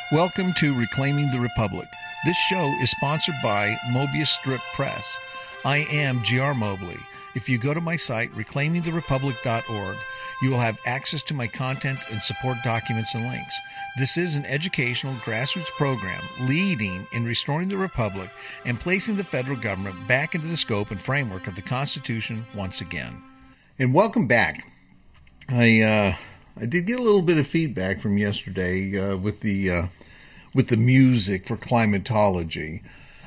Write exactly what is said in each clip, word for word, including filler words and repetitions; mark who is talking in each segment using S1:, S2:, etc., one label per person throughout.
S1: Welcome to Reclaiming the Republic. This show is sponsored by Mobius Strip Press. I am G R Mobley. If you go to my site, reclaiming the republic dot org, you will have access to my content and support documents and links. This is an educational grassroots program leading in restoring the republic and placing the federal government back into the scope and framework of the Constitution once again. And welcome back. I uh, I did get a little bit of feedback from yesterday uh, with the uh, with the music for climatology,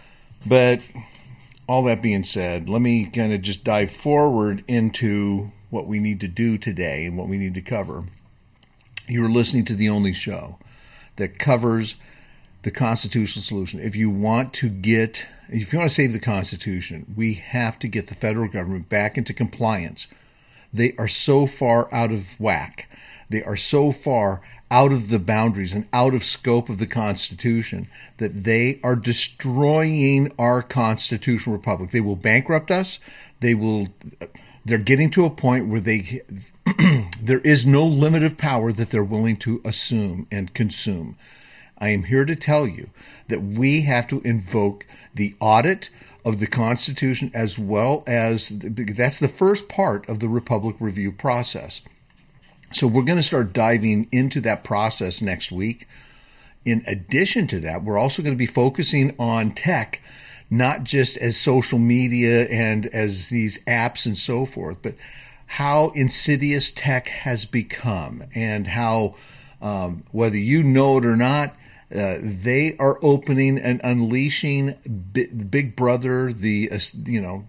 S1: but all that being said, let me kind of just dive forward into what we need to do today and what we need to cover. You are listening to the only show that covers the constitutional solution. If you want to get, if you want to save the Constitution, we have to get the federal government back into compliance. They are so far out of whack. They are so far out of the boundaries and out of scope of the Constitution that they are destroying our constitutional republic. They will bankrupt us. They will, they're getting to a point where they, there is no limit of power that they're willing to assume and consume. I am here to tell you that we have to invoke the audit of the Constitution as well as, that's the first part of the Republic Review process. So we're going to start diving into that process next week. In addition to that, we're also going to be focusing on tech, not just as social media and as these apps and so forth, but how insidious tech has become and how, um, whether you know it or not, uh, they are opening and unleashing Big Brother, the, uh, you know,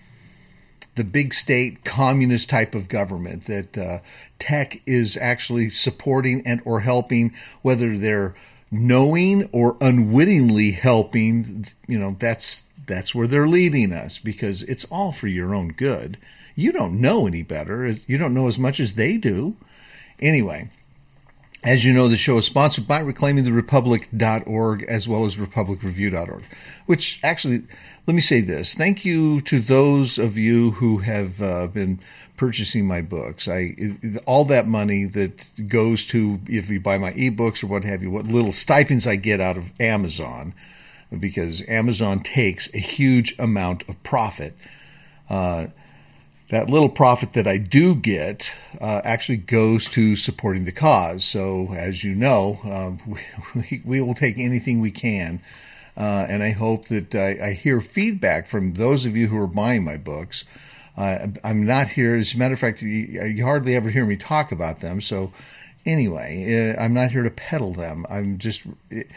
S1: the big state communist type of government that uh, tech is actually supporting and or helping, whether they're knowing or unwittingly helping. You know, that's that's where they're leading us, because it's all for your own good. You don't know any better. You don't know as much as they do. Anyway, as you know, the show is sponsored by reclaiming the republic dot org as well as republic review dot org, which actually, let me say this. Thank you to those of you who have uh, been purchasing my books. I all that money that goes to, if you buy my ebooks or what have you, what little stipends I get out of Amazon, because Amazon takes a huge amount of profit. Uh, that little profit that I do get uh, actually goes to supporting the cause. So, as you know, um, we, we will take anything we can. Uh, and I hope that I, I hear feedback from those of you who are buying my books. Uh, I'm not here, as a matter of fact, you, you hardly ever hear me talk about them. So anyway, uh, I'm not here to peddle them. I'm just, it,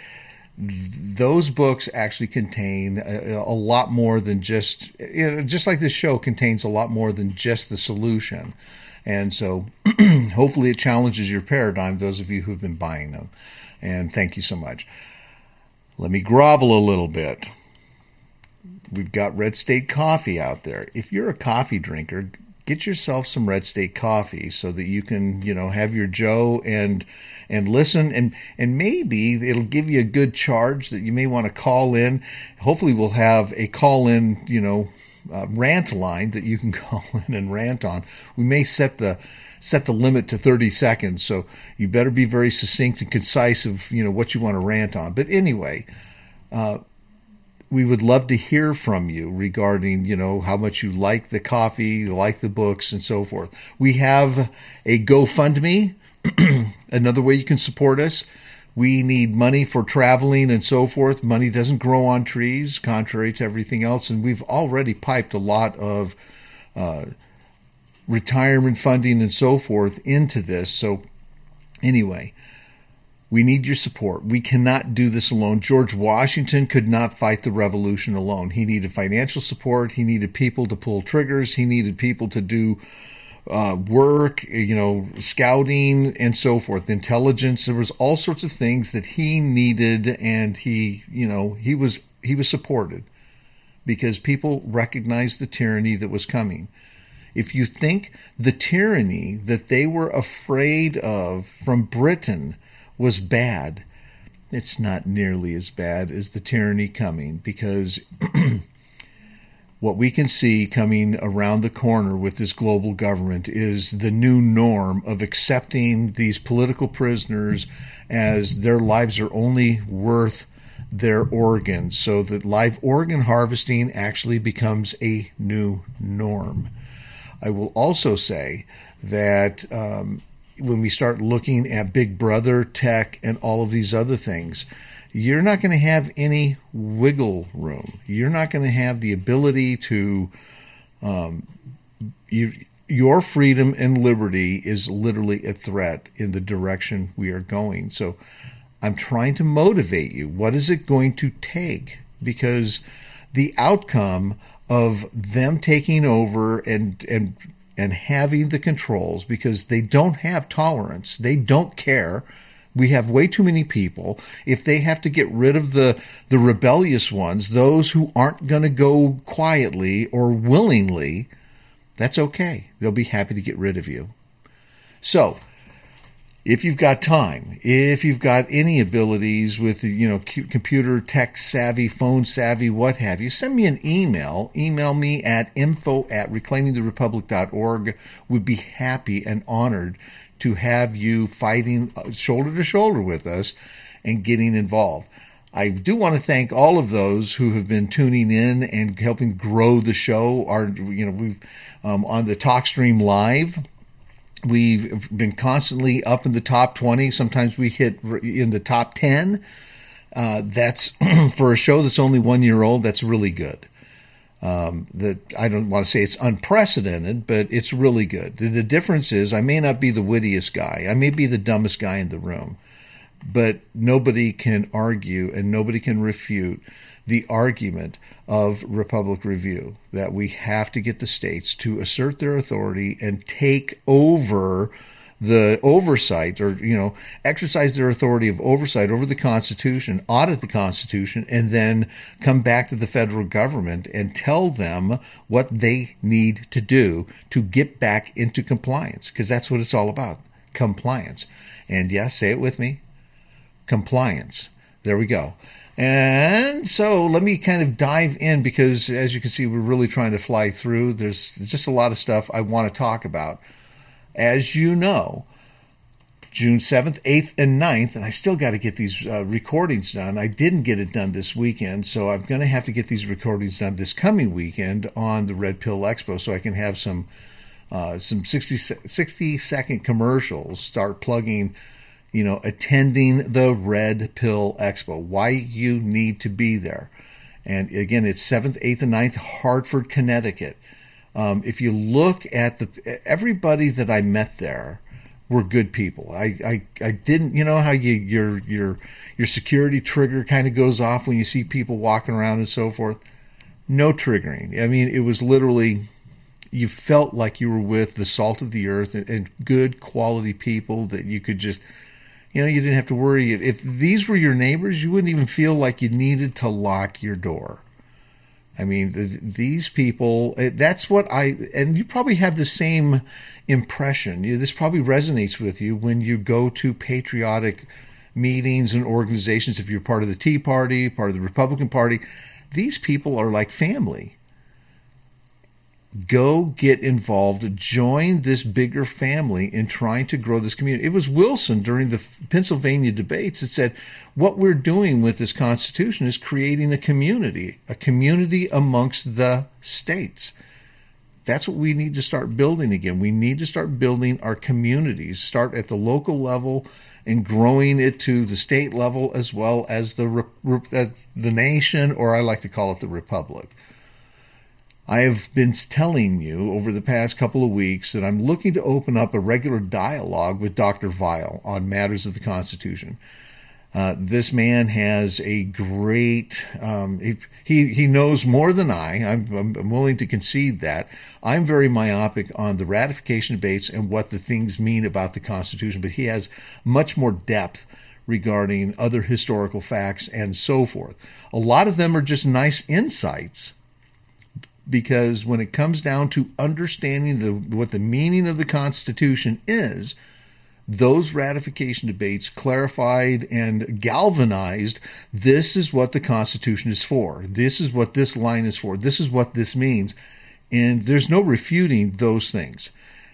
S1: those books actually contain a, a lot more than just, you know, just like this show contains a lot more than just the solution. And so hopefully it challenges your paradigm, those of you who've been buying them. And thank you so much. Let me grovel a little bit. We've got Red State Coffee out there. If you're a coffee drinker, get yourself some Red State Coffee so that you can, you know, have your Joe and and listen, and and maybe it'll give you a good charge that you may want to call in. Hopefully we'll have a call-in, you know, uh, rant line that you can call in and rant on. We may set the set the limit to thirty seconds, so you better be very succinct and concise of, you know, what you want to rant on. But anyway, uh, we would love to hear from you regarding, you know, how much you like the coffee, you like the books, and so forth. We have a GoFundMe, another way you can support us. We need money for traveling and so forth. Money doesn't grow on trees, contrary to everything else, and we've already piped a lot of uh, retirement funding and so forth into this. So anyway, we need your support. We cannot do this alone. George Washington could not fight the revolution alone. He needed financial support. He needed people to pull triggers. He needed people to do uh, work, you know, scouting and so forth, intelligence. There was all sorts of things that he needed, and he, you know, he was he was supported because people recognized the tyranny that was coming. If you think the tyranny that they were afraid of from Britain was bad, it's not nearly as bad as the tyranny coming, because what we can see coming around the corner with this global government is the new norm of accepting these political prisoners as their lives are only worth their organs, so that live organ harvesting actually becomes a new norm. I will also say that um, when we start looking at Big Brother, tech, and all of these other things, you're not going to have any wiggle room. You're not going to have the ability to, um, you, your freedom and liberty is literally a threat in the direction we are going. So I'm trying to motivate you. What is it going to take? Because the outcome of them taking over and, and, and having the controls, because they don't have tolerance, they don't care. We have way too many people. If they have to get rid of the, the rebellious ones, those who aren't going to go quietly or willingly, that's okay. They'll be happy to get rid of you. So, if you've got time, if you've got any abilities with, you know, computer, tech savvy, phone savvy, what have you, send me an email. Email me at info at reclaiming the republic dot org. We'd be happy and honored to have you fighting shoulder to shoulder with us and getting involved. I do want to thank all of those who have been tuning in and helping grow the show. Our, you know, we've um, on the TalkStream Live, we've been constantly up in the top twenty. Sometimes we hit in the top ten. Uh, that's for a show that's only one year old. That's really good. Um, that I don't want to say it's unprecedented, but it's really good. The, the difference is I may not be the wittiest guy. I may be the dumbest guy in the room, but nobody can argue and nobody can refute the argument of Republic Review that we have to get the states to assert their authority and take over the oversight, or, you know, exercise their authority of oversight over the Constitution, audit the Constitution, and then come back to the federal government and tell them what they need to do to get back into compliance, because that's what it's all about, compliance. And yeah, say it with me, compliance. There we go. And so let me kind of dive in, because as you can see, we're really trying to fly through. There's just a lot of stuff I want to talk about. As you know, June seventh, eighth, and ninth, and I still got to get these uh, recordings done. I didn't get it done this weekend, so I'm going to have to get these recordings done this coming weekend on the Red Pill Expo, so I can have some uh, some sixty, sixty second commercials start plugging, you know, attending the Red Pill Expo, why you need to be there. And again, it's seventh, eighth, and ninth, Hartford, Connecticut. Um, if you look at the everybody that I met there were good people. I, I, I didn't, you know how you your your your security trigger kind of goes off when you see people walking around and so forth. No triggering. I mean, it was literally, you felt like you were with the salt of the earth and, and good quality people that you could just, you know, you didn't have to worry. If these were your neighbors, you wouldn't even feel like you needed to lock your door. I mean, the, these people, that's what I, and you probably have the same impression. You, this probably resonates with you when you go to patriotic meetings and organizations. If you're part of the Tea Party, part of the Republican Party, these people are like family. Go get involved, join this bigger family in trying to grow this community. It was Wilson during the Pennsylvania debates that said, what we're doing with this Constitution is creating a community, a community amongst the states. That's what we need to start building again. We need to start building our communities, start at the local level and growing it to the state level as well as the, uh, the nation, or I like to call it the republic. I have been telling you over the past couple of weeks that I'm looking to open up a regular dialogue with Doctor Weil on matters of the Constitution. Uh, this man has a great, um, he, he he knows more than I. I'm, I'm willing to concede that. I'm very myopic on the ratification debates and what the things mean about the Constitution, but he has much more depth regarding other historical facts and so forth. A lot of them are just nice insights, because when it comes down to understanding the what the meaning of the Constitution is, those ratification debates clarified and galvanized, this is what the Constitution is for. This is what this line is for. This is what this means. And there's no refuting those things.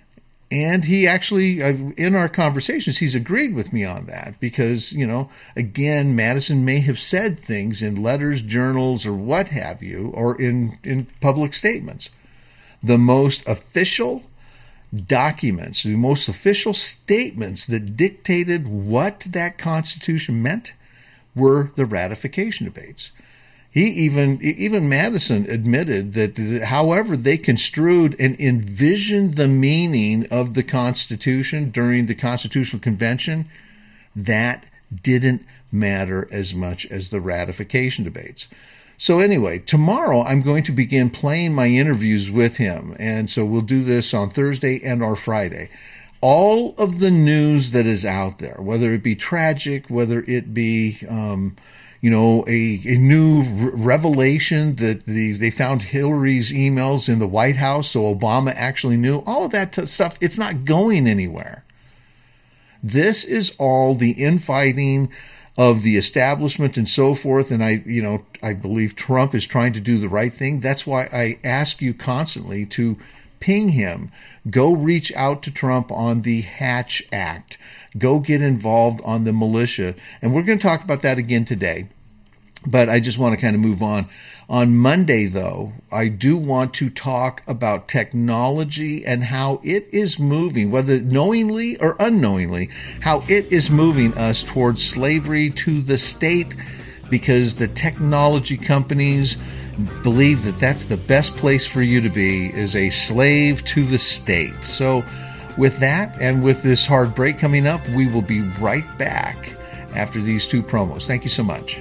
S1: And he actually, in our conversations, he's agreed with me on that because, you know, again, Madison may have said things in letters, journals, or what have you, or in, in public statements. The most official documents, the most official statements that dictated what that Constitution meant were the ratification debates. He even, even Madison admitted that however they construed and envisioned the meaning of the Constitution during the Constitutional Convention, that didn't matter as much as the ratification debates. So anyway, tomorrow I'm going to begin playing my interviews with him. And so we'll do this on Thursday and or Friday. All of the news that is out there, whether it be tragic, whether it be, um, you know, a, a new re- revelation that the, they found Hillary's emails in the White House, so Obama actually knew, all of that t- stuff, it's not going anywhere. This is all the infighting of the establishment and so forth. And I, you know, I believe Trump is trying to do the right thing. That's why I ask you constantly to ping him. Go reach out to Trump on the Hatch Act. Go get involved on the militia. And we're going to talk about that again today. But I just want to kind of move on. On Monday, though, I do want to talk about technology and how it is moving, whether knowingly or unknowingly, how it is moving us towards slavery to the state, because the technology companies believe that that's the best place for you to be, is a slave to the state. So with that, and with this hard break coming up, we will be right back after these two promos. Thank you so much.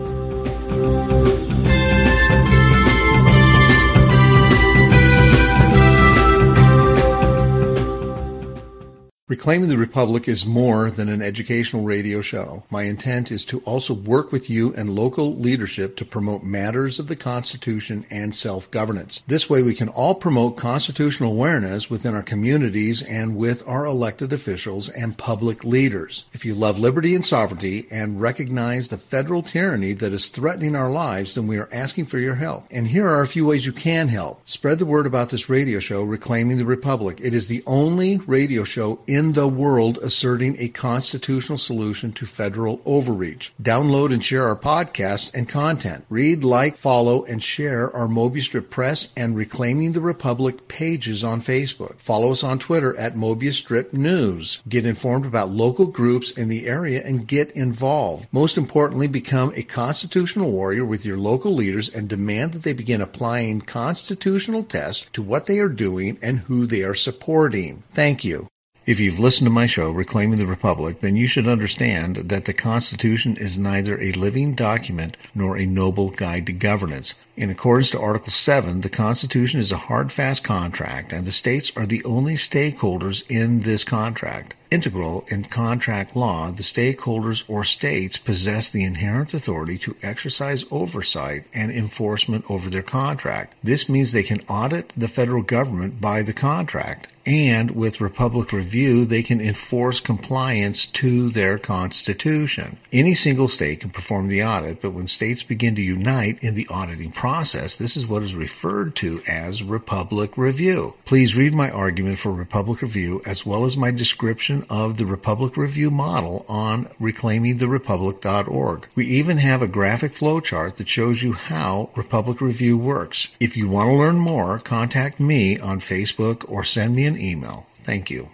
S1: Reclaiming the Republic is more than an educational radio show. My intent is to also work with you and local leadership to promote matters of the Constitution and self-governance. This way we can all promote constitutional awareness within our communities and with our elected officials and public leaders. If you love liberty and sovereignty and recognize the federal tyranny that is threatening our lives, then we are asking for your help. And here are a few ways you can help. Spread the word about this radio show, Reclaiming the Republic. It is the only radio show in the world asserting a constitutional solution to federal overreach. Download and share our podcast and content. Read, like, follow, and share our Mobius Strip Press and Reclaiming the Republic pages on Facebook. Follow us on Twitter at Mobius Strip News. Get informed about local groups in the area and get involved. Most importantly, become a constitutional warrior with your local leaders and demand that they begin applying constitutional tests to what they are doing and who they are supporting. Thank you. If you've listened to my show, Reclaiming the Republic, then you should understand that the Constitution is neither a living document nor a noble guide to governance. In accordance to Article seven, the Constitution is a hard, fast contract, and the states are the only stakeholders in this contract. Integral in contract law, the stakeholders or states possess the inherent authority to exercise oversight and enforcement over their contract. This means they can audit the federal government by the contract, and with Republic Review, they can enforce compliance to their Constitution. Any single state can perform the audit, but when states begin to unite in the auditing process, this is what is referred to as Republic Review. Please read my argument for Republic Review as well as my description of the Republic Review model on reclaiming the republic dot org. We even have a graphic flowchart that shows you how Republic Review works. If you want to learn more, contact me on Facebook or send me an email. Thank you.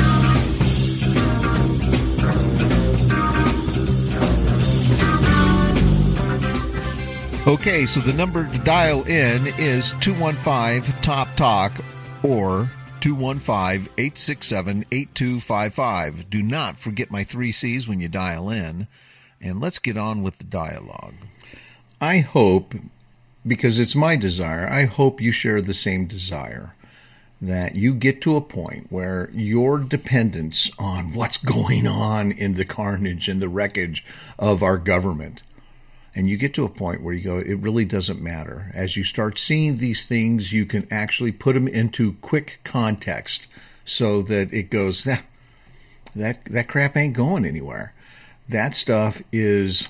S1: Okay, so the number to dial in is two one five top talk or two one five, eight six seven, eight two five five. Do not forget my three C's when you dial in, and let's get on with the dialogue. I hope, because it's my desire, I hope you share the same desire, that you get to a point where your dependence on what's going on in the carnage and the wreckage of our government, and you get to a point where you go, it really doesn't matter. As you start seeing these things, you can actually put them into quick context so that it goes, eh, that that crap ain't going anywhere. That stuff is,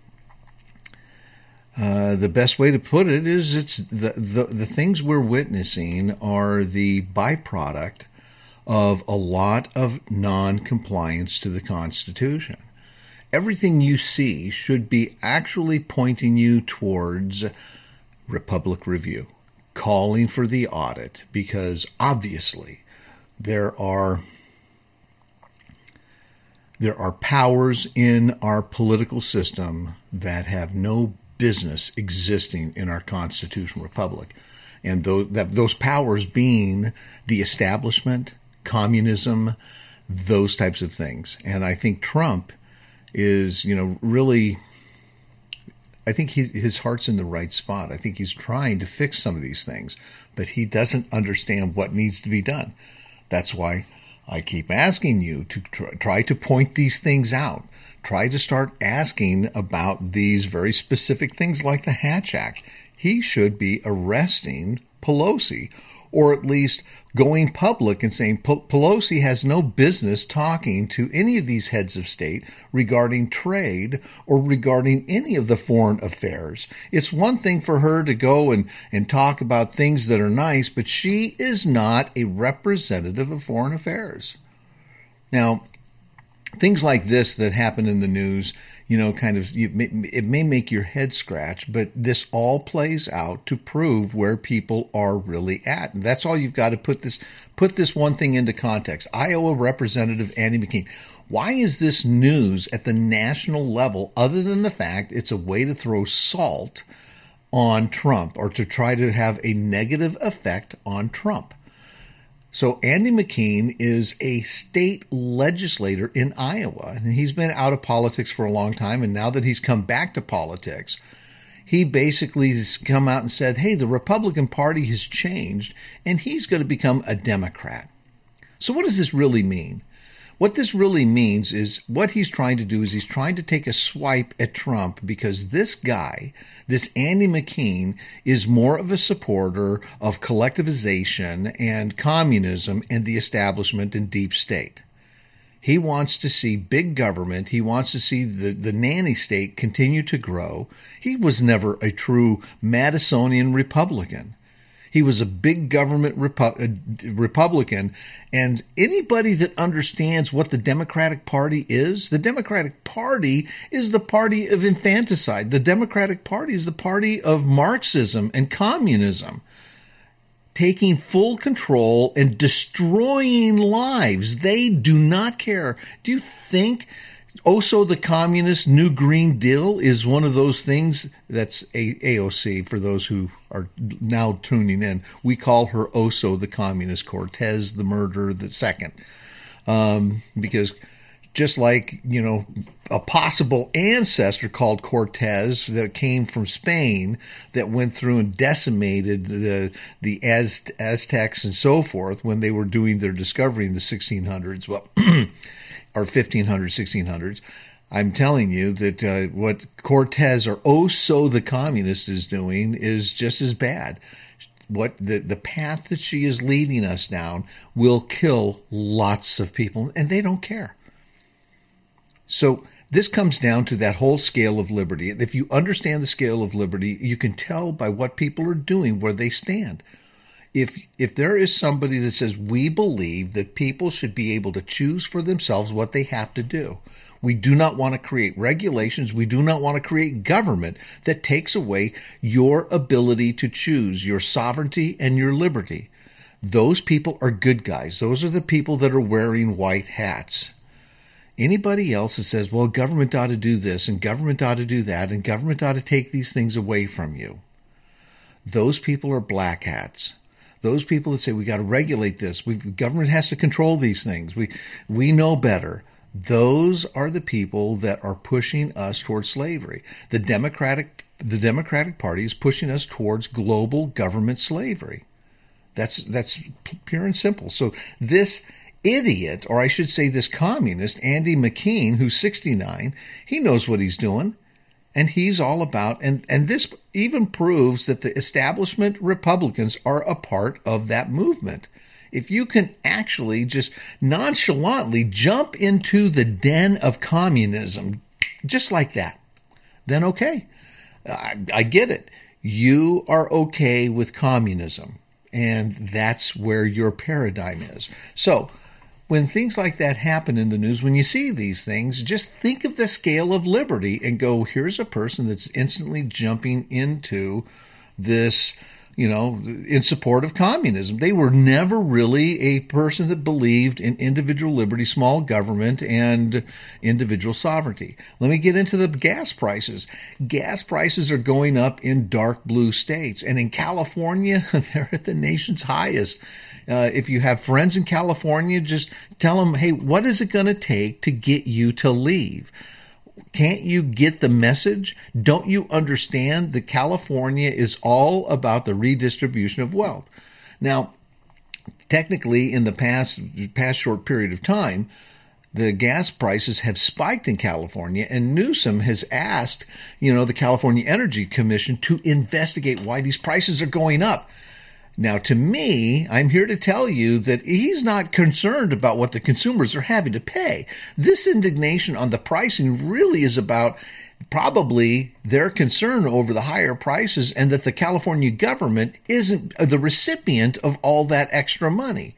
S1: uh, the best way to put it is it's the, the, the things we're witnessing are the byproduct of a lot of non-compliance to the Constitution. Everything you see should be actually pointing you towards Republic Review, calling for the audit, because obviously there are there are powers in our political system that have no business existing in our constitutional republic, and those that those powers being the establishment, communism, those types of things. And I think Trump is, you know, really, I think he, his heart's in the right spot. I think he's trying to fix some of these things, but he doesn't understand what needs to be done. That's why I keep asking you to try to point these things out. Try to start asking about these very specific things like the Hatch Act. He should be arresting Pelosi, or at least going public and saying Pelosi has no business talking to any of these heads of state regarding trade or regarding any of the foreign affairs. It's one thing for her to go and, and talk about things that are nice, but she is not a representative of foreign affairs. Now, things like this that happen in the news, you know, kind of, it may make your head scratch, but this all plays out to prove where people are really at. And that's all you've got to put this, put this one thing into context. Iowa Representative Andy McCain. Why is this news at the national level, other than the fact it's a way to throw salt on Trump or to try to have a negative effect on Trump? So Andy McCain is a state legislator in Iowa, and he's been out of politics for a long time. And now that he's come back to politics, he basically has come out and said, hey, the Republican Party has changed, and he's going to become a Democrat. So what does this really mean? What this really means is what he's trying to do is he's trying to take a swipe at Trump, because this guy, this Andy McCain, is more of a supporter of collectivization and communism and the establishment and deep state. He wants to see big government. He wants to see the, the nanny state continue to grow. He was never a true Madisonian Republican. He was a big government Repu- Republican, and anybody that understands what the Democratic Party is, the Democratic Party is the party of infanticide. The Democratic Party is the party of Marxism and communism, taking full control and destroying lives. They do not care. Do you think also the communist New Green Deal is one of those things? That's A O C for those who are now tuning in. We call her Oso the communist, Cortez the murderer, the second. Um, because just like, you know, a possible ancestor called Cortez that came from Spain that went through and decimated the the Az- Aztecs and so forth when they were doing their discovery in the sixteen hundreds. Well, or fifteen hundreds, sixteen hundreds. I'm telling you that uh, what Cortez, or Oso the communist, is doing is just as bad. What the, the path that she is leading us down will kill lots of people, and they don't care. So this comes down to that whole scale of liberty. And if you understand the scale of liberty, you can tell by what people are doing where they stand. If if there is somebody that says we believe that people should be able to choose for themselves what they have to do, we do not want to create regulations. We do not want to create government that takes away your ability to choose, your sovereignty and your liberty. Those people are good guys. Those are the people that are wearing white hats. Anybody else that says, well, government ought to do this and government ought to do that and government ought to take these things away from you, those people are black hats. Those people that say we got to regulate this, we government has to control these things, we we know better. Those are the people that are pushing us towards slavery. The Democratic the Democratic Party is pushing us towards global government slavery. That's that's pure and simple. So this idiot, or I should say this communist, Andy McCain, who's sixty-nine, he knows what he's doing. And he's all about, and, and this even proves that the establishment Republicans are a part of that movement. if you can actually just nonchalantly jump into the den of communism just like that, then okay, I, I get it. You are okay with communism, and that's where your paradigm is. So when things like that happen in the news, when you see these things, just think of the scale of liberty and go, here's a person that's instantly jumping into this, you know, in support of communism. They were never really a person that believed in individual liberty, small government, and individual sovereignty. Let me get into the gas prices. Gas prices are going up in dark blue states. And in California, they're at the nation's highest. Uh, if you have friends in California, just tell them, hey, what is it going to take to get you to leave? Can't you get the message? Don't you understand that California is all about the redistribution of wealth? Now, technically, in the past past short period of time, the gas prices have spiked in California, and Newsom has asked, you know, the California Energy Commission to investigate why these prices are going up. Now, to me, I'm here to tell you that he's not concerned about what the consumers are having to pay. This indignation on the pricing really is about probably their concern over the higher prices and that the California government isn't the recipient of all that extra money.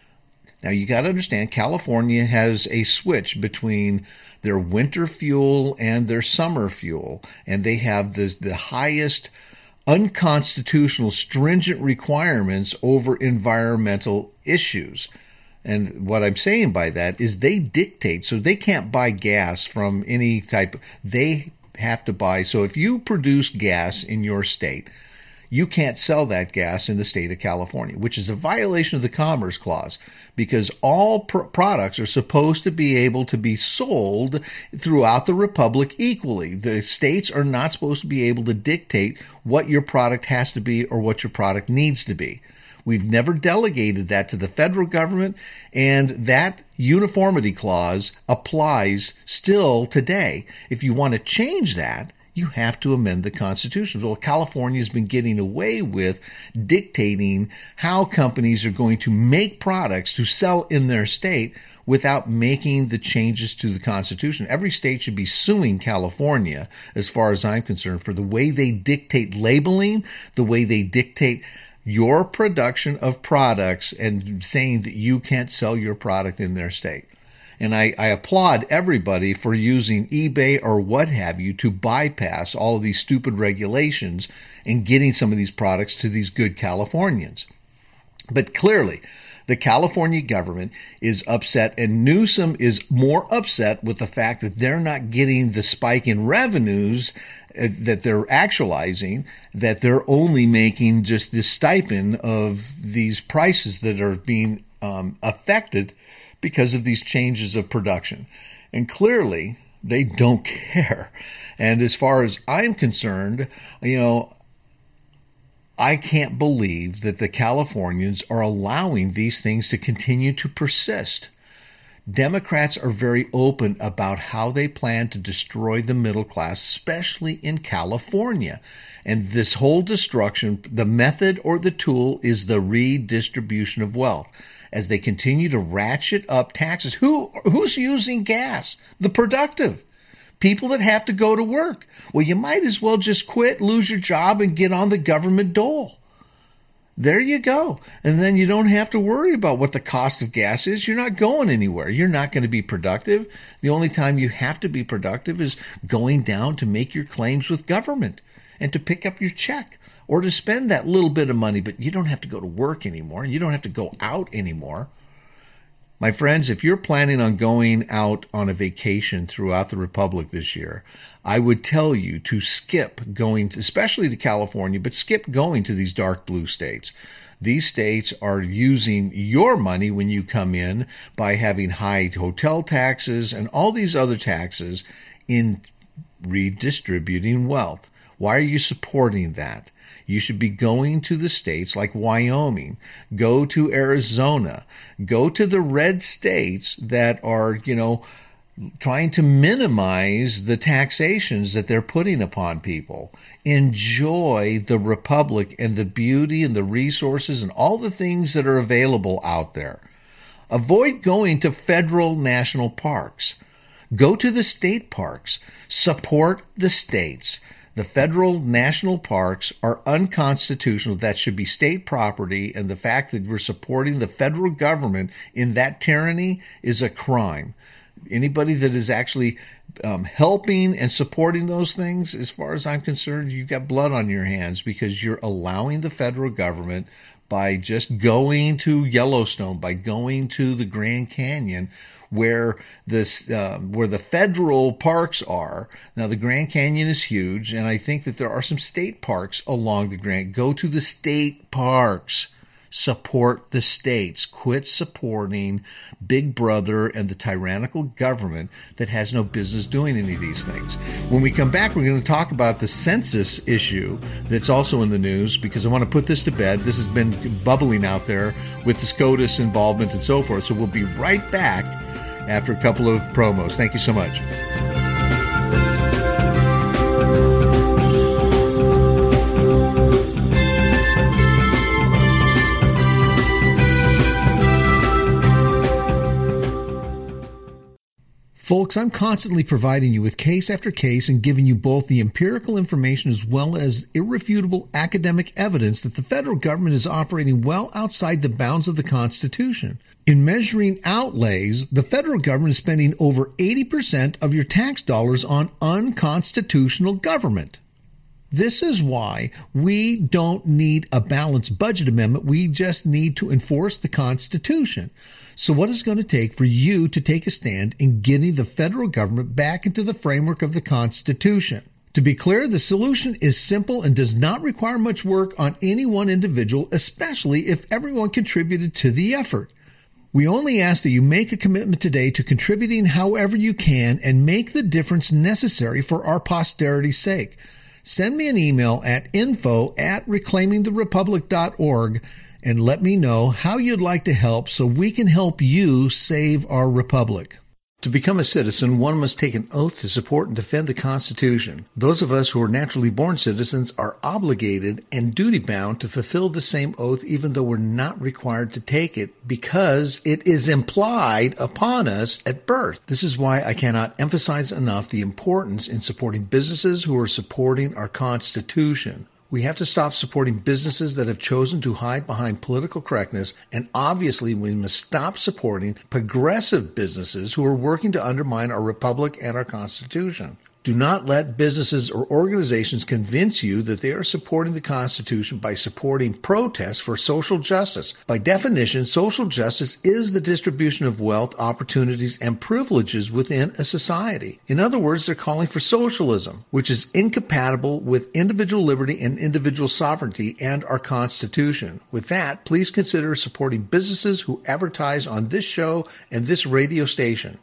S1: Now, you got to understand, California has a switch between their winter fuel and their summer fuel, and they have the, the highest unconstitutional, stringent requirements over environmental issues. And what I'm saying by that is they dictate, so they can't buy gas from any type. They have to buy. So if you produce gas in your state, you can't sell that gas in the state of California, which is a violation of the Commerce Clause, because all pr- products are supposed to be able to be sold throughout the Republic equally. The states are not supposed to be able to dictate what your product has to be or what your product needs to be. We've never delegated that to the federal government, and that uniformity clause applies still today. If you want to change that, you have to amend the Constitution. Well, California has been getting away with dictating how companies are going to make products to sell in their state without making the changes to the Constitution. Every state should be suing California, as far as I'm concerned, for the way they dictate labeling, the way they dictate your production of products, and saying that you can't sell your product in their state. And I, I applaud everybody for using eBay or what have you to bypass all of these stupid regulations and getting some of these products to these good Californians. But clearly, the California government is upset, and Newsom is more upset with the fact that they're not getting the spike in revenues that they're actualizing, that they're only making just this stipend of these prices that are being um, affected because of these changes of production. And clearly, they don't care. And as far as I'm concerned, you know, I can't believe that the Californians are allowing these things to continue to persist. Democrats are very open about how they plan to destroy the middle class, especially in California. And this whole destruction, the method or the tool is the redistribution of wealth. As they continue to ratchet up taxes, who who's using gas? The productive. People that have to go to work. Well, you might as well just quit, lose your job, and get on the government dole. There you go. And then you don't have to worry about what the cost of gas is. You're not going anywhere. You're not going to be productive. The only time you have to be productive is going down to make your claims with government and to pick up your check or to spend that little bit of money. But you don't have to go to work anymore. You don't have to go out anymore. My friends, if you're planning on going out on a vacation throughout the Republic this year, I would tell you to skip going, to, especially to California, but skip going to these dark blue states. These states are using your money when you come in by having high hotel taxes and all these other taxes in redistributing wealth. Why are you supporting that? You should be going to the states like Wyoming, go to Arizona, go to the red states that are, you know, trying to minimize the taxations that they're putting upon people. Enjoy the republic and the beauty and the resources and all the things that are available out there. Avoid going to federal national parks. Go to the state parks. Support the states. The federal national parks are unconstitutional. That should be state property, and the fact that we're supporting the federal government in that tyranny is a crime. Anybody that is actually um, helping and supporting those things, as far as I'm concerned, you've got blood on your hands, because you're allowing the federal government, by just going to Yellowstone, by going to the Grand Canyon, where this uh, where the federal parks are. Now, the Grand Canyon is huge, and I think that there are some state parks along the Grand. Go to the state parks. Support the states. Quit supporting Big Brother and the tyrannical government that has no business doing any of these things. When we come back, we're going to talk about the census issue that's also in the news, because I want to put this to bed. This has been bubbling out there with the SCOTUS involvement and so forth. So we'll be right back after a couple of promos. Thank you so much. Folks, I'm constantly providing you with case after case and giving you both the empirical information as well as irrefutable academic evidence that the federal government is operating well outside the bounds of the Constitution. In measuring outlays, the federal government is spending over eighty percent of your tax dollars on unconstitutional government. This is why we don't need a balanced budget amendment. We just need to enforce the Constitution. So what is it going to take for you to take a stand in getting the federal government back into the framework of the Constitution? To be clear, the solution is simple and does not require much work on any one individual, especially if everyone contributed to the effort. We only ask that you make a commitment today to contributing however you can and make the difference necessary for our posterity's sake. Send me an email at info at reclaiming the republic dot org and let me know how you'd like to help so we can help you save our republic. To become a citizen, one must take an oath to support and defend the Constitution. Those of us who are naturally born citizens are obligated and duty-bound to fulfill the same oath, even though we're not required to take it, because it is implied upon us at birth. This is why I cannot emphasize enough the importance in supporting businesses who are supporting our Constitution. We have to stop supporting businesses that have chosen to hide behind political correctness, and obviously we must stop supporting progressive businesses who are working to undermine our republic and our Constitution. Do not let businesses or organizations convince you that they are supporting the Constitution by supporting protests for social justice. By definition, social justice is the distribution of wealth, opportunities, and privileges within a society. In other words, they're calling for socialism, which is incompatible with individual liberty and individual sovereignty and our Constitution. With that, please consider supporting businesses who advertise on this show and this radio station.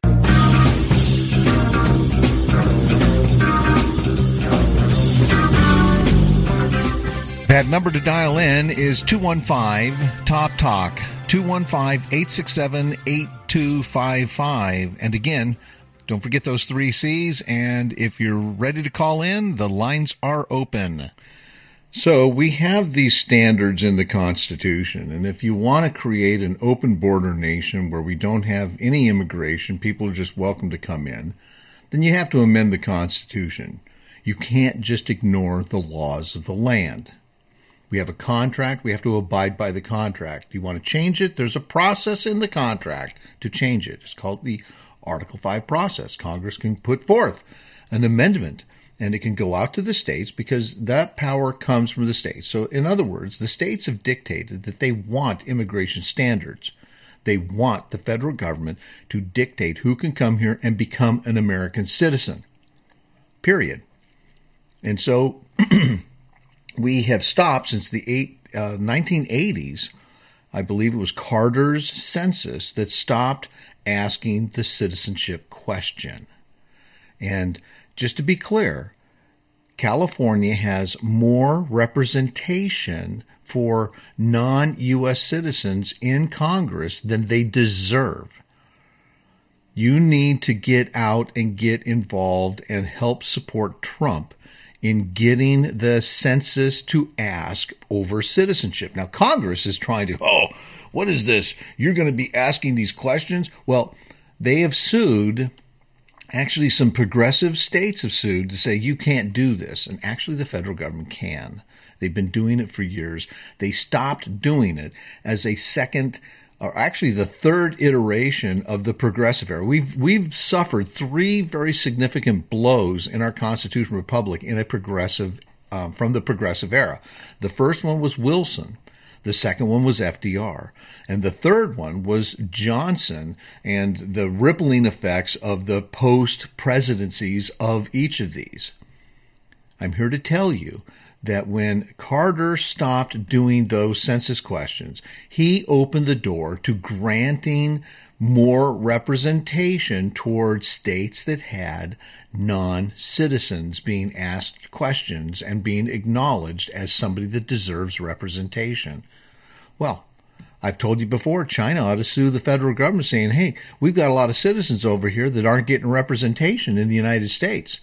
S1: That number to dial in is two one five, T O P, TALK, two one five, eight six seven, eight two five five. And again, don't forget those three C's, and if you're ready to call in, the lines are open. So we have these standards in the Constitution, and if you want to create an open border nation where we don't have any immigration, people are just welcome to come in, then you have to amend the Constitution. You can't just ignore the laws of the land. We have a contract. We have to abide by the contract. You want to change it? There's a process in the contract to change it. It's called the Article five process. Congress can put forth an amendment, and it can go out to the states because that power comes from the states. So in other words, the states have dictated that they want immigration standards. They want the federal government to dictate who can come here and become an American citizen. Period. And so we have stopped since the eight, uh, nineteen eighties, I believe it was Carter's census, that stopped asking the citizenship question. And just to be clear, California has more representation for non-U S citizens in Congress than they deserve. You need to get out and get involved and help support Trump in getting the census to ask over citizenship. Now, Congress is trying to, oh, what is this? You're going to be asking these questions? Well, they have sued. Actually, some progressive states have sued to say you can't do this. And actually, the federal government can. They've been doing it for years. They stopped doing it as a second, or actually the third iteration of the progressive era. We've we've suffered three very significant blows in our constitutional republic in a progressive um, from the progressive era. The first one was Wilson. The second one was F D R. And the third one was Johnson and the rippling effects of the post-presidencies of each of these. I'm here to tell you that when Carter stopped doing those census questions, he opened the door to granting more representation towards states that had non-citizens being asked questions and being acknowledged as somebody that deserves representation. Well, I've told you before, China ought to sue the federal government saying, hey, we've got a lot of citizens over here that aren't getting representation in the United States.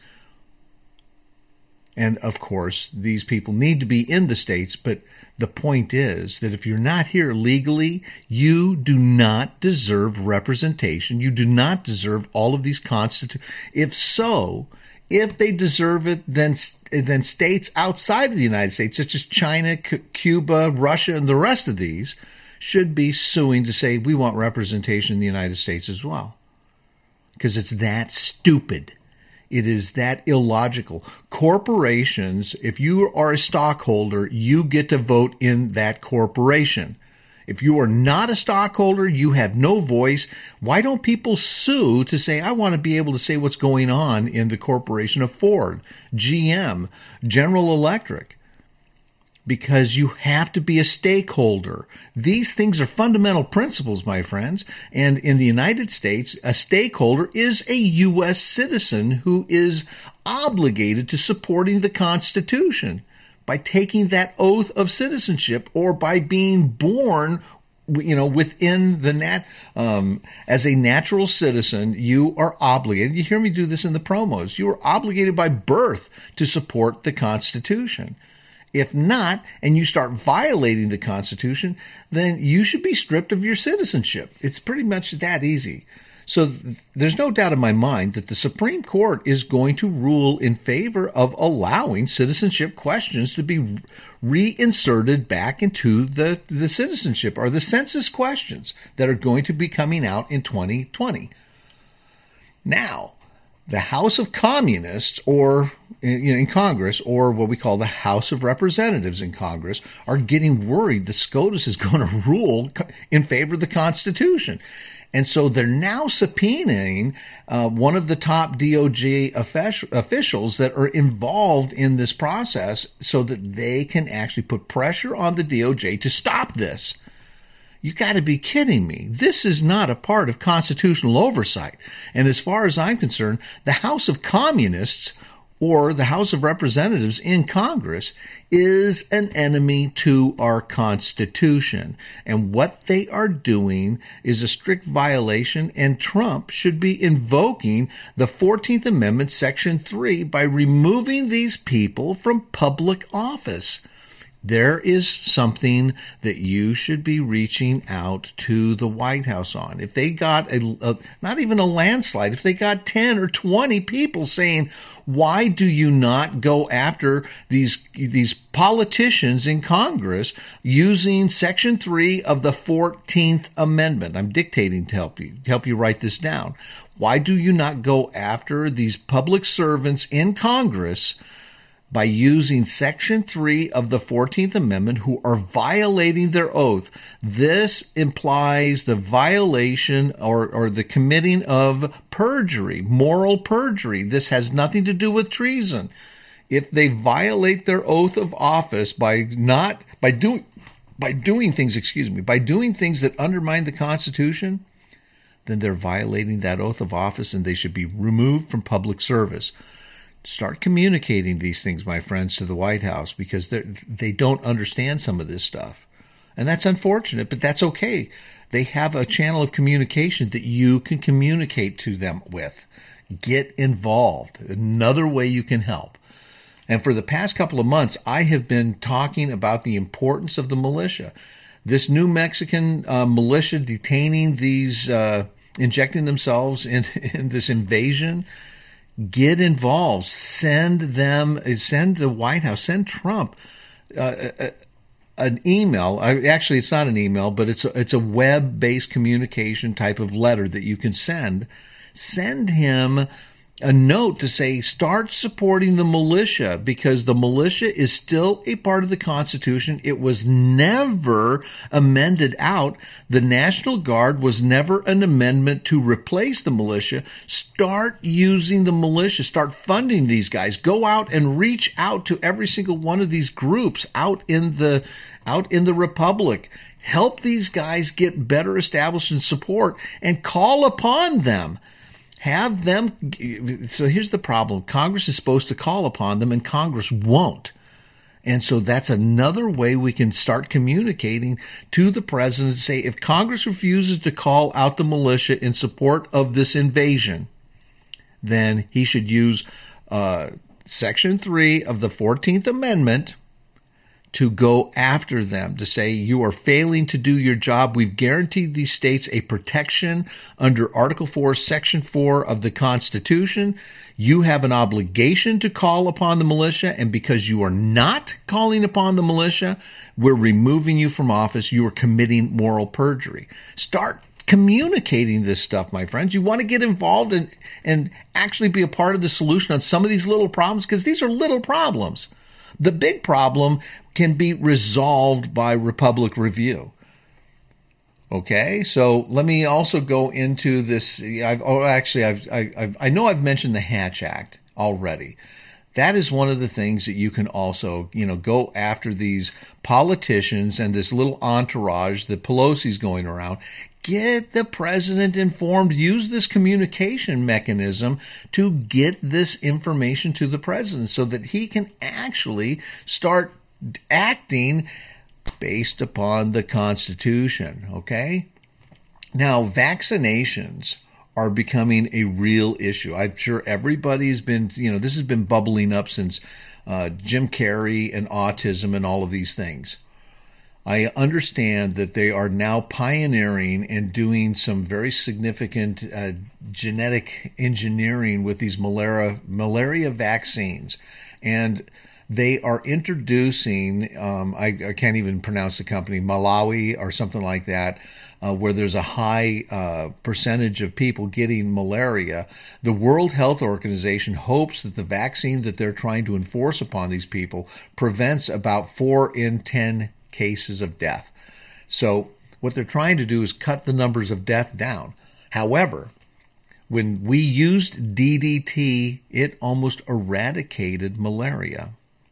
S1: And, of course, these people need to be in the states, but the point is that if you're not here legally, you do not deserve representation. You do not deserve all of these constitutions. If so, if they deserve it, then then states outside of the United States, such as China, C- Cuba, Russia, and the rest of these, should be suing to say we want representation in the United States as well. Because it's that stupid. It is that illogical. Corporations, if you are a stockholder, you get to vote in that corporation. If you are not a stockholder, you have no voice. Why don't people sue to say, I want to be able to say what's going on in the corporation of Ford, G M, General Electric? Because you have to be a stakeholder. These things are fundamental principles, my friends. And in the United States, a stakeholder is a U S citizen who is obligated to supporting the Constitution by taking that oath of citizenship or by being born, you know, within the nat, um, as a natural citizen, you are obligated. You hear me do this in the promos. You are obligated by birth to support the Constitution. If not, and you start violating the Constitution, then you should be stripped of your citizenship. It's pretty much that easy. So th- there's no doubt in my mind that the Supreme Court is going to rule in favor of allowing citizenship questions to be reinserted back into the, the citizenship or the census questions that are going to be coming out in twenty twenty. Now, the House of Communists, or you know, in Congress, or what we call the House of Representatives in Congress, are getting worried that SCOTUS is going to rule in favor of the Constitution. And so they're now subpoenaing uh, one of the top D O J officials that are involved in this process so that they can actually put pressure on the D O J to stop this. You got to be kidding me. This is not a part of constitutional oversight. And as far as I'm concerned, the House of Communists, or the House of Representatives in Congress, is an enemy to our Constitution. And what they are doing is a strict violation, and Trump should be invoking the fourteenth Amendment, Section three, by removing these people from public office. There is something that you should be reaching out to the White House on. If they got a, a not even a landslide, if they got ten or twenty people saying, why do you not go after these these politicians in Congress using Section three of the fourteenth Amendment? I'm dictating to help you, to help you write this down. Why do you not go after these public servants in Congress by using Section three of the fourteenth Amendment who are violating their oath? This implies the violation or, or the committing of perjury, moral perjury. This has nothing to do with treason. If they violate their oath of office by not, by doing, by doing things, excuse me, by doing things that undermine the Constitution, then they're violating that oath of office and they should be removed from public service. Start communicating these things, my friends, to the White House, because they they don't understand some of this stuff. And that's unfortunate, but that's okay. They have a channel of communication that you can communicate to them with. Get involved. Another way you can help. And for the past couple of months, I have been talking about the importance of the militia. This New Mexican uh, militia detaining these, uh, injecting themselves in, in this invasion. Get involved. Send them, send the White House, send Trump uh, a, an email. I, actually, it's not an email, but it's a, it's a web-based communication type of letter that you can send. Send him a note to say, start supporting the militia, because the militia is still a part of the Constitution. It was never amended out. The National Guard was never an amendment to replace the militia. Start using the militia. Start funding these guys. Go out and reach out to every single one of these groups out in the out in the Republic. Help these guys get better established in support and call upon them. Have them. So here's the problem. Congress is supposed to call upon them, and Congress won't. And so that's another way we can start communicating to the president to say, if Congress refuses to call out the militia in support of this invasion, then he should use uh, Section three of the fourteenth Amendment to go after them, to say, you are failing to do your job. We've guaranteed these states a protection under Article four, Section four of the Constitution. You have an obligation to call upon the militia, and because you are not calling upon the militia, we're removing you from office. You are committing moral perjury. Start communicating this stuff, my friends. You want to get involved and, and actually be a part of the solution on some of these little problems, because these are little problems. The big problem can be resolved by Republic review. Okay, so let me also go into this. I've, oh, actually, I've, I've, I know I've mentioned the Hatch Act already. That is one of the things that you can also, you know, go after these politicians and this little entourage that Pelosi's going around. Get the president informed. Use this communication mechanism to get this information to the president so that he can actually start acting based upon the Constitution, okay? Now, vaccinations are becoming a real issue. I'm sure everybody's been, you know, this has been bubbling up since uh, Jim Carrey and autism and all of these things. I understand that they are now pioneering and doing some very significant uh, genetic engineering with these malaria malaria vaccines, and they are introducing, um, I, I can't even pronounce the company, Malawi or something like that, uh, where there's a high uh, percentage of people getting malaria. The World Health Organization hopes that the vaccine that they're trying to enforce upon these people prevents about four in ten cases of death. So what they're trying to do is cut the numbers of death down. However, when we used D D T, it almost eradicated malaria.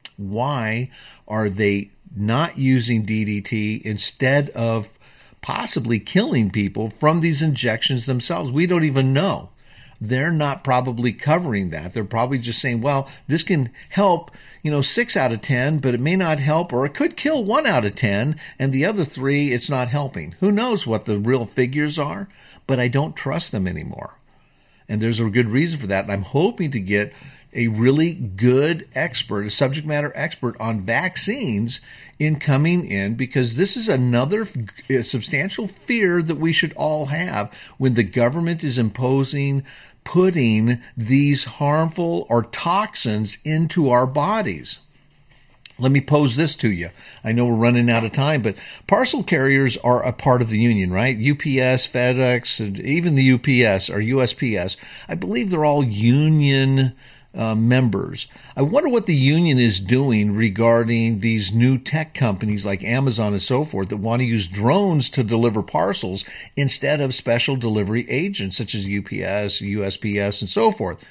S1: Why are they not using D D T instead of possibly killing people from these injections themselves? We don't even know. They're not probably covering that. They're probably just saying, well, this can help, you know, six out of ten, but it may not help, or it could kill one out of ten, and the other three, it's not helping. Who knows what the real figures are? But I don't trust them anymore. And there's a good reason for that. And I'm hoping to get a really good expert, a subject matter expert on vaccines in coming in, because this is another substantial fear that we should all have when the government is imposing, putting these harmful or toxins into our bodies. Let me pose this to you. I know we're running out of time, but parcel carriers are a part of the union, right? U P S, FedEx, and even the U P S or U S P S. I believe they're all union uh, members. I wonder what the union is doing regarding these new tech companies like Amazon and so forth that want to use drones to deliver parcels instead of special delivery agents such as U P S, U S P S, and so forth.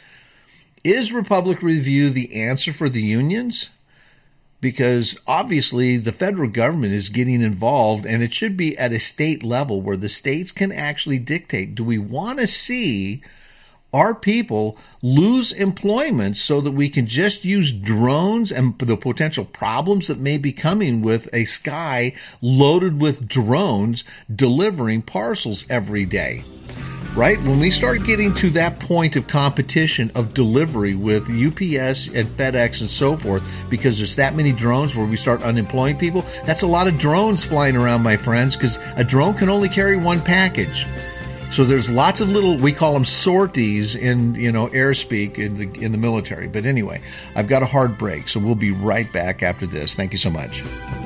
S1: Is Republic Review the answer for the unions? Because obviously the federal government is getting involved, and it should be at a state level where the states can actually dictate, do we want to see our people lose employment so that we can just use drones and the potential problems that may be coming with a sky loaded with drones delivering parcels every day. Right? When we start getting to that point of competition of delivery with U P S and FedEx and so forth, because there's that many drones where we start unemploying people, that's a lot of drones flying around, my friends, because a drone can only carry one package. So there's lots of little, we call them sorties in, you know, airspeak in the in the military. But anyway, I've got a hard break, so we'll be right back after this. Thank you so much.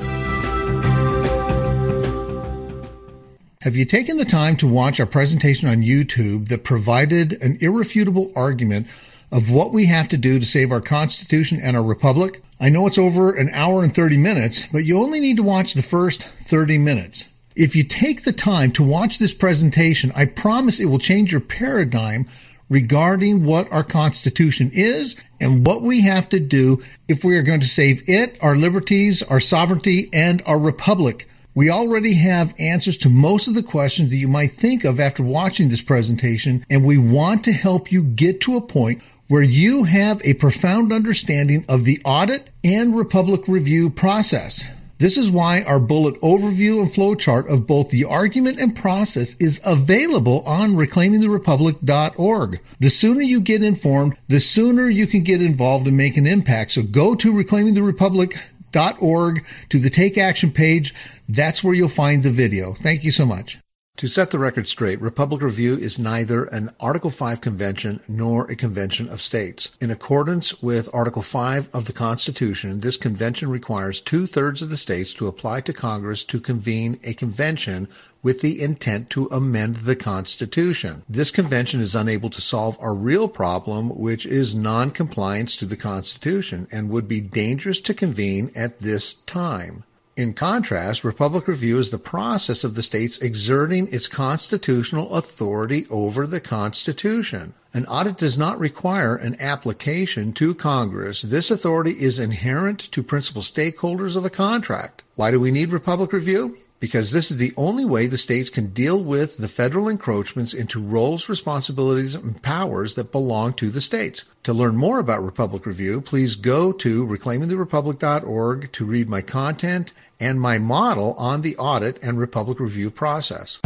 S1: Have you taken the time to watch our presentation on YouTube that provided an irrefutable argument of what we have to do to save our Constitution and our Republic? I know it's over an hour and thirty minutes, but you only need to watch the first thirty minutes. If you take the time to watch this presentation, I promise it will change your paradigm regarding what our Constitution is and what we have to do if we are going to save it, our liberties, our sovereignty, and our republic. We already have answers to most of the questions that you might think of after watching this presentation, and we want to help you get to a point where you have a profound understanding of the audit and republic review process. This is why our bullet overview and flowchart of both the argument and process is available on reclaiming the republic dot org. The sooner you get informed, the sooner you can get involved and make an impact. So go to reclaiming the republic dot org to the Take Action page. That's where you'll find the video. Thank you so much. To set the record straight, Republic Review is neither an Article five convention nor a convention of states. In accordance with Article five of the Constitution, this convention requires two-thirds of the states to apply to Congress to convene a convention with the intent to amend the Constitution. This convention is unable to solve our real problem, which is non-compliance to the Constitution, and would be dangerous to convene at this time. In contrast, Republic Review is the process of the states exerting its constitutional authority over the Constitution. An audit does not require an application to Congress. This authority is inherent to principal stakeholders of a contract. Why do we need Republic Review? Because this is the only way the states can deal with the federal encroachments into roles, responsibilities, and powers that belong to the states. To learn more about Republic Review, please go to reclaiming the republic dot org to read my content and my model on the audit and Republic Review process.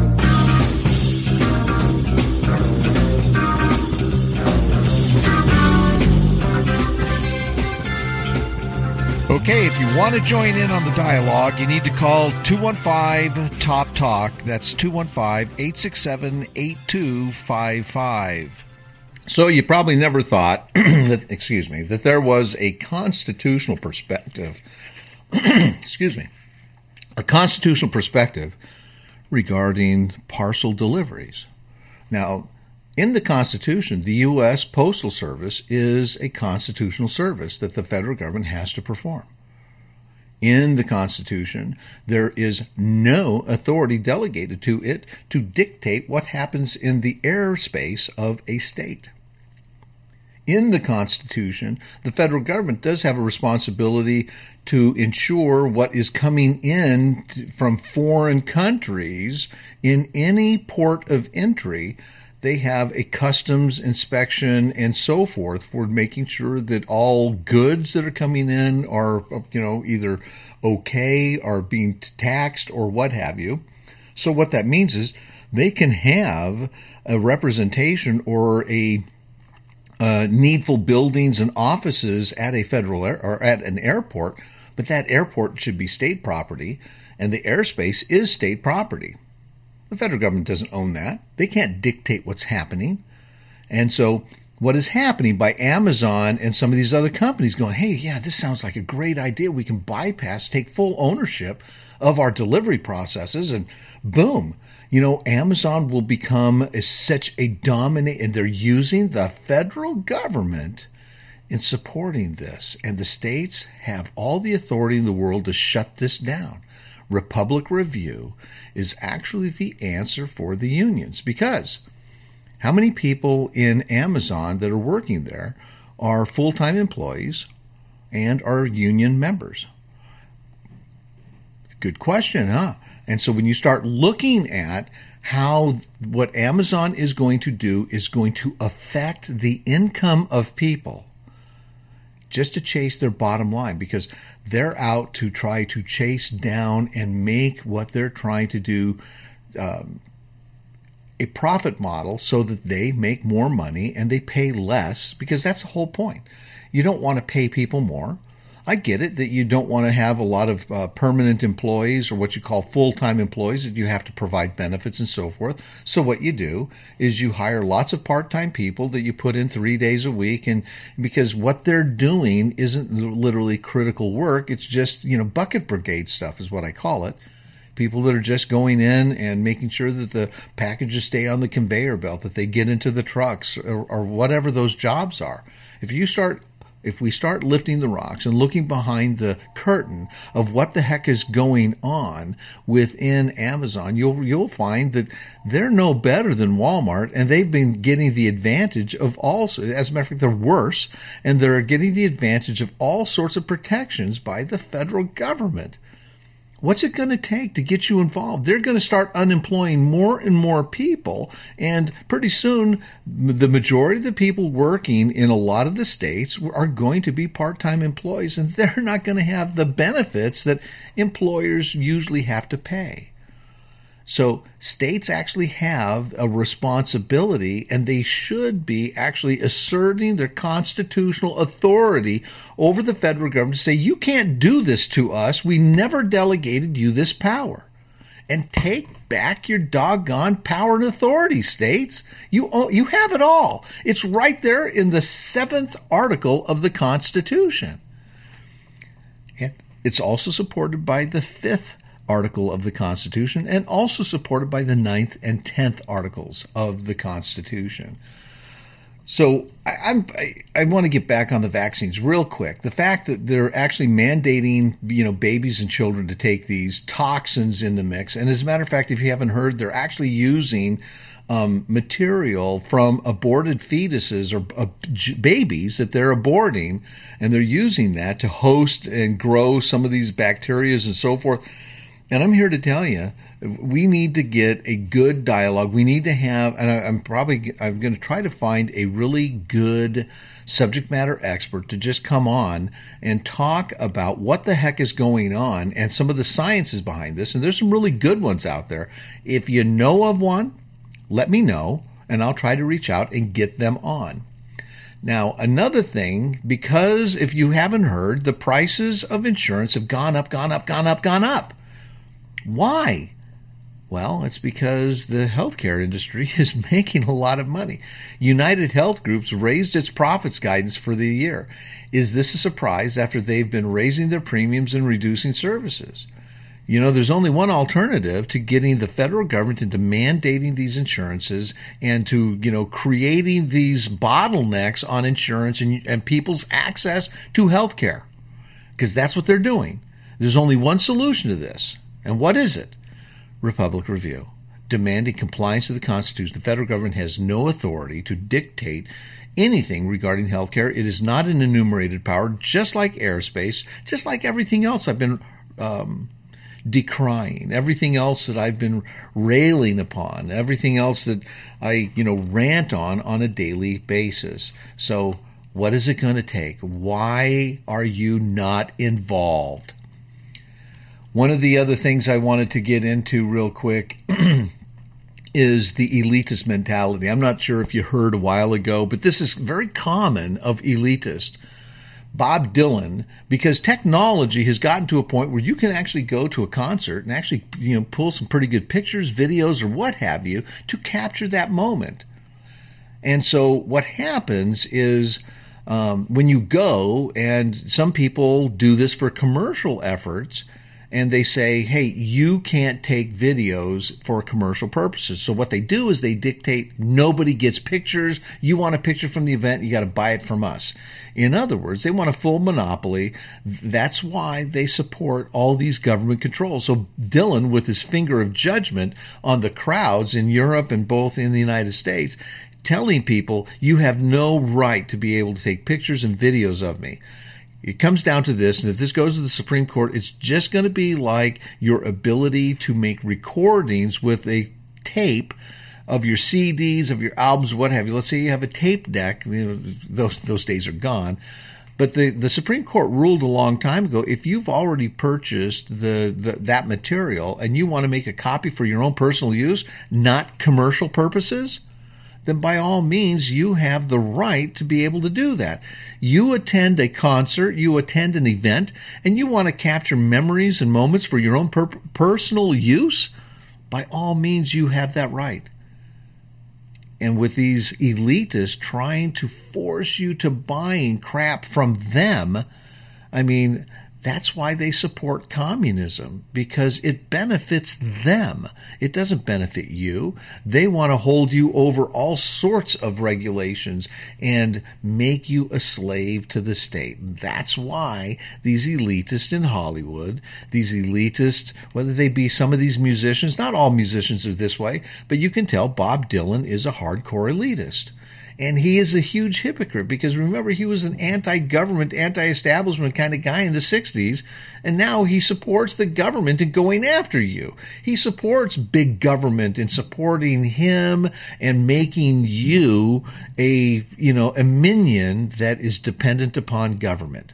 S1: Okay, if you want to join in on the dialogue, you need to call two one five, T O P, TALK. That's two one five, eight six seven, eight two five five. So you probably never thought, that, excuse me, that there was a constitutional perspective, excuse me, a constitutional perspective regarding parcel deliveries. Now, in the Constitution, the U S Postal Service is a constitutional service that the federal government has to perform. In the Constitution, there is no authority delegated to it to dictate what happens in the airspace of a state. In the Constitution, the federal government does have a responsibility to ensure what is coming in from foreign countries in any port of entry. They have a customs inspection and so forth for making sure that all goods that are coming in are, you know, either okay, are being taxed or what have you. So what that means is they can have a representation or a uh, needful buildings and offices at a federal air, or at an airport, but that airport should be state property and the airspace is state property. The federal government doesn't own that. They can't dictate what's happening. And so what is happening by Amazon and some of these other companies going, hey, yeah, this sounds like a great idea. We can bypass, take full ownership of our delivery processes, and boom, you know, Amazon will become a, such a dominant, and they're using the federal government in supporting this. And the states have all the authority in the world to shut this down. Republic Review is actually the answer for the unions, because how many people in Amazon that are working there are full-time employees and are union members? Good question, huh? And so when you start looking at how what Amazon is going to do is going to affect the income of people just to chase their bottom line, because they're out to try to chase down and make what they're trying to do um, a profit model so that they make more money and they pay less, because that's the whole point. You don't want to pay people more. I get it that you don't want to have a lot of uh, permanent employees or what you call full-time employees that you have to provide benefits and so forth. So what you do is you hire lots of part-time people that you put in three days a week, and because what they're doing isn't literally critical work, it's just, you know, bucket brigade stuff is what I call it. People that are just going in and making sure that the packages stay on the conveyor belt, that they get into the trucks, or, or whatever those jobs are. If you start If we start lifting the rocks and looking behind the curtain of what the heck is going on within Amazon, you'll you'll find that they're no better than Walmart, and they've been getting the advantage of all. As a matter of fact, they're worse, and they're getting the advantage of all sorts of protections by the federal government. What's it going to take to get you involved? They're going to start unemploying more and more people, and pretty soon the majority of the people working in a lot of the states are going to be part-time employees, and they're not going to have the benefits that employers usually have to pay. So states actually have a responsibility, and they should be actually asserting their constitutional authority over the federal government to say, you can't do this to us. We never delegated you this power. And take back your doggone power and authority, states. You, you have it all. It's right there in the seventh article of the Constitution. And it's also supported by the fifth article of the Constitution, and also supported by the ninth and tenth articles of the Constitution. So I, I'm, I, I want to get back on the vaccines real quick. The fact that they're actually mandating, you know, babies and children to take these toxins in the mix, and as a matter of fact, if you haven't heard, they're actually using um, material from aborted fetuses or uh, babies that they're aborting, and they're using that to host and grow some of these bacteria and so forth. And I'm here to tell you, we need to get a good dialogue. We need to have, and I, I'm probably, I'm going to try to find a really good subject matter expert to just come on and talk about what the heck is going on and some of the sciences behind this. And there's some really good ones out there. If you know of one, let me know, and I'll try to reach out and get them on. Now, another thing, because if you haven't heard, the prices of insurance have gone up, gone up, gone up, gone up. Why? Well, it's because the healthcare industry is making a lot of money. United Health Group's raised its profits guidance for the year. Is this a surprise after they've been raising their premiums and reducing services? You know, there's only one alternative to getting the federal government into mandating these insurances and to, you know, creating these bottlenecks on insurance and, and people's access to healthcare, because that's what they're doing. There's only one solution to this. And what is it? Republic Review. Demanding compliance to the Constitution. The federal government has no authority to dictate anything regarding health care. It is not an enumerated power, just like airspace, just like everything else I've been um, decrying, everything else that I've been railing upon, everything else that I, you know, rant on on a daily basis. So what is it going to take? Why are you not involved? One of the other things I wanted to get into real quick is the elitist mentality. I'm not sure if you heard a while ago, but this is very common of elitist. Bob Dylan, because technology has gotten to a point where you can actually go to a concert and actually, you know, pull some pretty good pictures, videos, or what have you to capture that moment. And so what happens is um, when you go, and some people do this for commercial efforts, and they say, hey, you can't take videos for commercial purposes. So what they do is they dictate nobody gets pictures. You want a picture from the event, you got to buy it from us. In other words, they want a full monopoly. That's why they support all these government controls. So Dylan, with his finger of judgment on the crowds in Europe and both in the United States, telling people you have no right to be able to take pictures and videos of me. It comes down to this, and if this goes to the Supreme Court, it's just going to be like your ability to make recordings with a tape of your C Ds, of your albums, what have you. Let's say you have a tape deck. You know, those those days are gone. But the, the Supreme Court ruled a long time ago, if you've already purchased the, the that material and you want to make a copy for your own personal use, not commercial purposes, then by all means you have the right to be able to do that. You attend a concert, you attend an event, and you want to capture memories and moments for your own per- personal use, by all means you have that right. And with these elitists trying to force you to buying crap from them, I mean, that's why they support communism, because it benefits them. It doesn't benefit you. They want to hold you over all sorts of regulations and make you a slave to the state. That's why these elitists in Hollywood, these elitists, whether they be some of these musicians, not all musicians are this way, but you can tell Bob Dylan is a hardcore elitist. And he is a huge hypocrite because, remember, he was an anti-government, anti-establishment kind of guy in the sixties, and now he supports the government in going after you. He supports big government in supporting him and making you a, you know, a minion that is dependent upon government.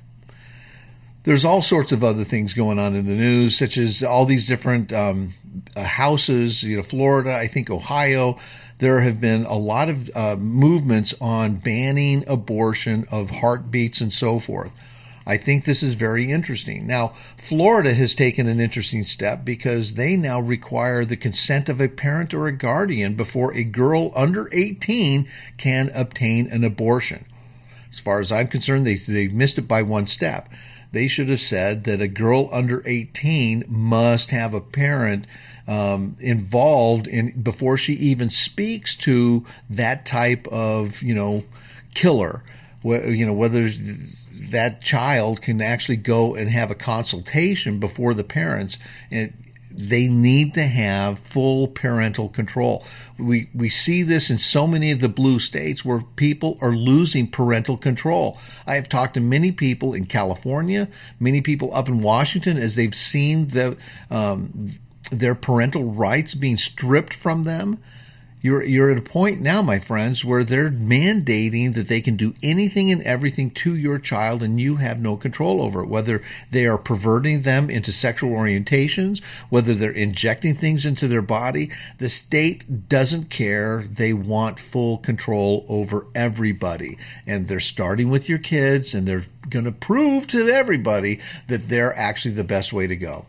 S1: There's all sorts of other things going on in the news, such as all these different um, houses, you know, Florida, I think Ohio. There have been a lot of uh, movements on banning abortion of heartbeats and so forth. I think this is very interesting. Now, Florida has taken an interesting step because they now require the consent of a parent or a guardian before a girl under eighteen can obtain an abortion. As far as I'm concerned, they, they missed it by one step. They should have said that a girl under eighteen must have a parent Um, involved in before she even speaks to that type of, you know, killer. Wh- you know, whether that child can actually go and have a consultation before the parents, and they need to have full parental control. We we see this in so many of the blue states where people are losing parental control. I have talked to many people in California, many people up in Washington, as they've seen the um, their parental rights being stripped from them. You're you're at a point now, my friends, where they're mandating that they can do anything and everything to your child and you have no control over it, whether they are perverting them into sexual orientations, whether they're injecting things into their body. The state doesn't care. They want full control over everybody. And they're starting with your kids, and they're going to prove to everybody that they're actually the best way to go.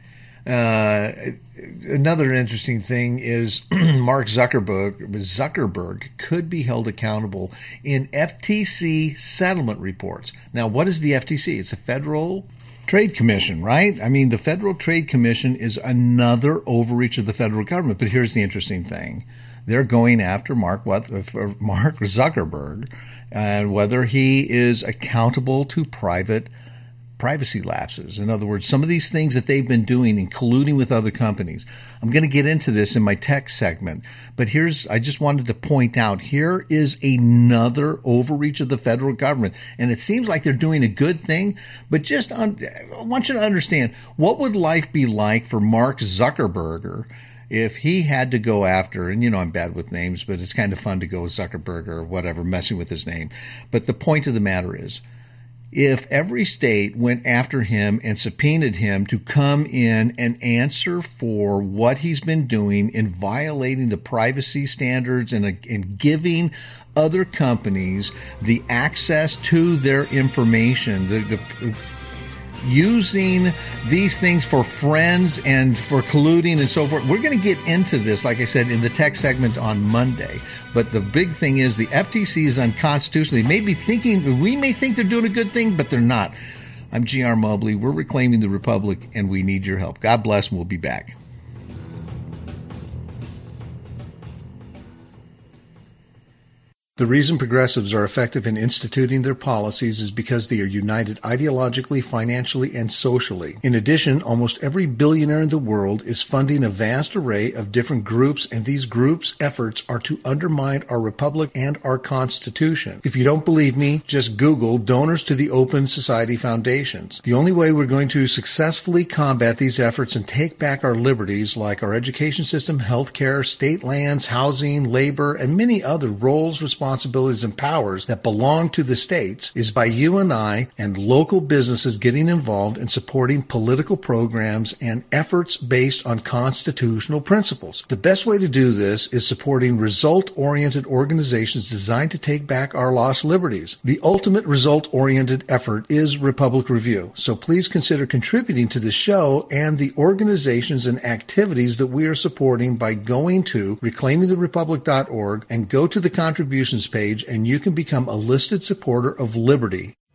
S1: Uh, another interesting thing is Mark Zuckerberg, Zuckerberg could be held accountable in F T C settlement reports. Now, what is the F T C? It's a Federal Trade Commission, right? I mean, the Federal Trade Commission is another overreach of the federal government. But here's the interesting thing. They're going after Mark, Mark Zuckerberg and whether he is accountable to private privacy lapses. In other words, some of these things that they've been doing and colluding with other companies. I'm going to get into this in my tech segment, but here's, I just wanted to point out, here is another overreach of the federal government. And it seems like they're doing a good thing, but just on, I want you to understand, what would life be like for Mark Zuckerberg if he had to go after, and you know I'm bad with names, but it's kind of fun to go with Zuckerberg or whatever, messing with his name. But the point of the matter is, if every state went after him and subpoenaed him to come in and answer for what he's been doing in violating the privacy standards and, and giving other companies the access to their information, the, the using these things for friends and for colluding and so forth. We're going to get into this, like I said, in the tech segment on Monday. But the big thing is the F T C is unconstitutional. They may be thinking, we may think they're doing a good thing, but they're not. I'm G R Mobley. We're reclaiming the Republic, and we need your help. God bless, and we'll be back. The reason progressives are effective in instituting their policies is because they are united ideologically, financially, and socially. In addition, almost every billionaire in the world is funding a vast array of different groups, and these groups' efforts are to undermine our republic and our Constitution. If you don't believe me, just Google donors to the Open Society Foundations. The only way we're going to successfully combat these efforts and take back our liberties, like our education system, health care, state lands, housing, labor, and many other roles, responsibilities, responsibilities and powers that belong to the states, is by you and I and local businesses getting involved in supporting political programs and efforts based on constitutional principles. The best way to do this is supporting result-oriented organizations designed to take back our lost liberties. The ultimate result-oriented effort is Republic Review, so please consider contributing to the show and the organizations and activities that we are supporting by going to reclaiming the republic dot org and go to the contributions page, and you can become a listed supporter of liberty.